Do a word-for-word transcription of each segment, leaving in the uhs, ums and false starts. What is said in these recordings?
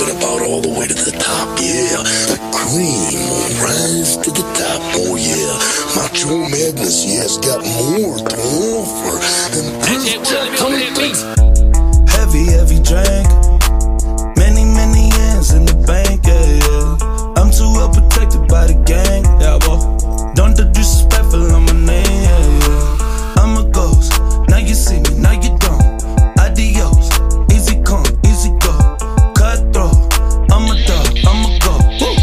talking about all the way to the top, yeah. The cream will rise to the top, oh yeah. Macho Madness, yes, got more to offer. And this check coming things. Heavy, heavy drink. Many, many hands in the bank, yeah, yeah. I'm too well protected by the gang, yeah, boy. Don't the disrespectful on my name, yeah, yeah. I'm a ghost, now you see me, now you don't. Adios, easy come, easy go. Cutthroat, I'm a dog, I'm a go. Woo.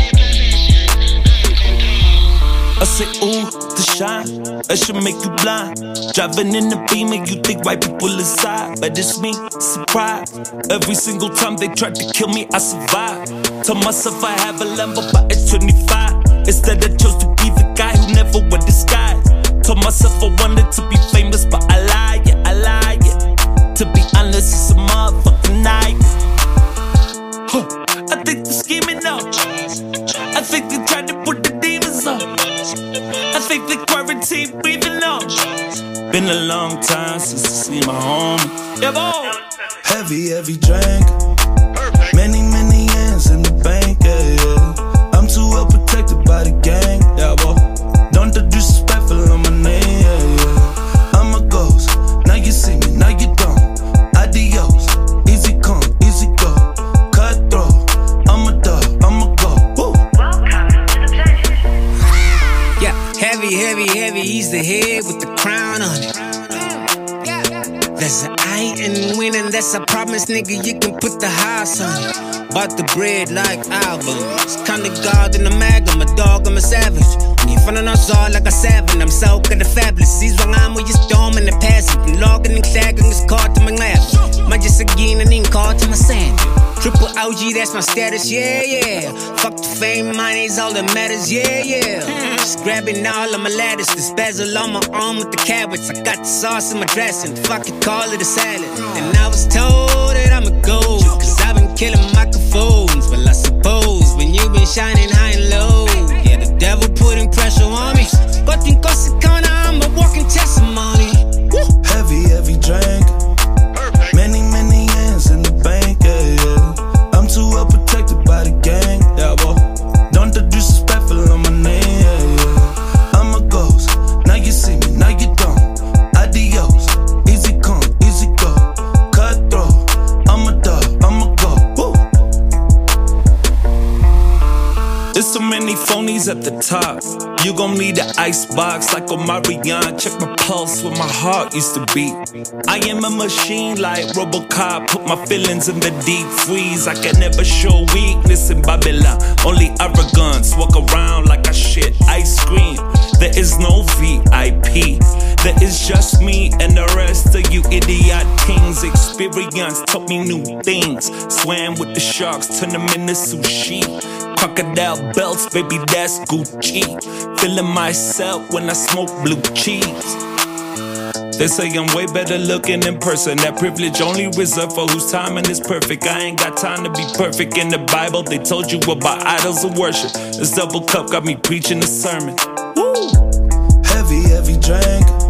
I say, ooh, the shine, that should make you blind. Driving in the Beamer, you think white people inside, but it's me, surprise. Every single time they tried to kill me, I survived. Tell myself I have a Lambo, but it's twenty-five. Instead I chose to be the guy who never wore disguise. Told myself I wanted to be famous, but I lie, yeah, I lie, yeah. To be honest, it's a motherfucking night. Huh. I think they're scheming up. I think they tried to put the demons up. I think the quarantine breathing up. Been a long time since I see my home. Yeah, boy. Heavy, heavy drink. Many, many hands in the bank, yeah, yeah. I'm too well protected by the gang, yeah, boy. Don't the disrespectful on my name, yeah, yeah. I'm a ghost, now you see me, now you don't. Adios, easy come, easy go. Cutthroat, I'm a dog, I'm a go. Woo. Welcome to the pleasure. Yeah, heavy, heavy, heavy, he's the head with the crown on it. That's a I ain't winning, that's a promise, nigga, you can put the house on it. Bought the bread like albums. Kinda God in the mag, I'm a dog, I'm a savage. Ni fanno non so like a seven, I'm so good at fabulous. Siswangamo yung storm in the past. Logging and clagging is caught to my lap. Major again and then caught to my sand. Triple O G, that's my status, yeah, yeah. Fuck the fame, money's all that matters, yeah, yeah. Just grabbing all of my ladders, the spazzle on my arm with the carrots. I got the sauce in my dressing, fuck it, call it a salad. And I was told that I'ma go, cause I've been killing microphones. Well, I suppose when you've been shining high and low, yeah, the devil putting pressure on me. But in Corsicana, I'm a walking testimony. Woo. Heavy, heavy drink. Many, many hands in the bank, yeah, yeah. I'm too well protected by the gang, yeah, boy. Don't the disrespectful on my name, yeah, yeah. I'm a ghost, now you see me, now you don't. Adios, easy come, easy go. Cutthroat, I'm a dog, I'm a go. Woo. There's so many phonies at the top. You gon' need an icebox like Omarion. Check my pulse where my heart used to beat. I am a machine like Robocop. Put my feelings in the deep freeze. I can never show weakness in Babylon. Only arrogance. Walk around like I shit ice cream. There is no V I P. There is just me and the rest of you idiot kings. Experience taught me new things. Swam with the sharks, turn them into sushi. Crocodile belts, baby, that's Gucci. Feeling myself when I smoke blue cheese. They say I'm way better looking in person. That privilege only reserved for whose timing is perfect. I ain't got time to be perfect. In the Bible, they told you about idols of worship. This double cup got me preaching a sermon. Woo! Heavy, heavy drink.